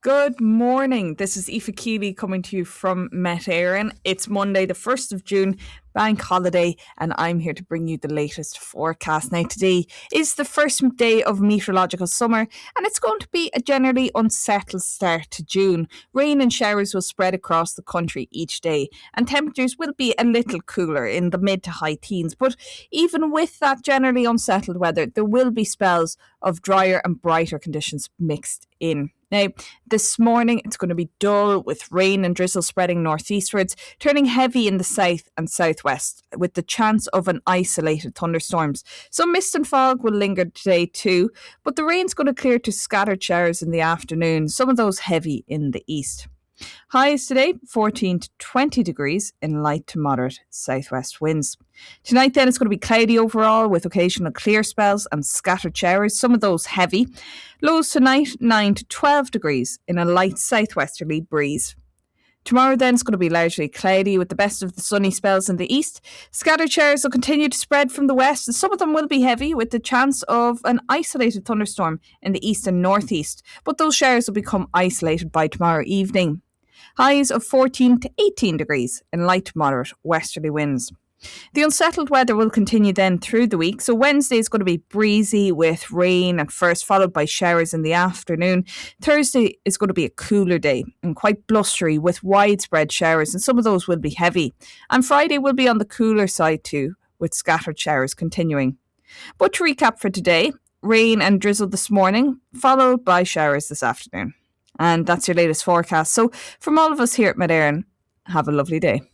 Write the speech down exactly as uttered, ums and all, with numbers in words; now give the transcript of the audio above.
Good morning. This is Aoife Keeley coming to you from Met Éireann. It's Monday, the first of June, bank holiday, and I'm here to bring you the latest forecast. Now, today is the first day of meteorological summer, and it's going to be a generally unsettled start to June. Rain and showers will spread across the country each day, and temperatures will be a little cooler in the mid to high teens. But even with that generally unsettled weather, there will be spells of drier and brighter conditions mixed in. Now, this morning it's going to be dull with rain and drizzle spreading northeastwards, turning heavy in the south and southwest with the chance of an isolated thunderstorms. Some mist and fog will linger today too, but the rain's going to clear to scattered showers in the afternoon, some of those heavy in the east. Highs today, fourteen to twenty degrees in light to moderate southwest winds. Tonight then it's going to be cloudy overall with occasional clear spells and scattered showers, some of those heavy. Lows tonight, nine to twelve degrees in a light southwesterly breeze. Tomorrow then it's going to be largely cloudy with the best of the sunny spells in the east. Scattered showers will continue to spread from the west, and some of them will be heavy with the chance of an isolated thunderstorm in the east and northeast. But those showers will become isolated by tomorrow evening. Highs of fourteen to eighteen degrees in light to moderate westerly winds. The unsettled weather will continue then through the week. So Wednesday is going to be breezy with rain at first, followed by showers in the afternoon. Thursday is going to be a cooler day and quite blustery with widespread showers, and some of those will be heavy. And Friday will be on the cooler side too, with scattered showers continuing. But to recap for today, rain and drizzle this morning, followed by showers this afternoon. And that's your latest forecast. So from all of us here at Met Éireann, have a lovely day.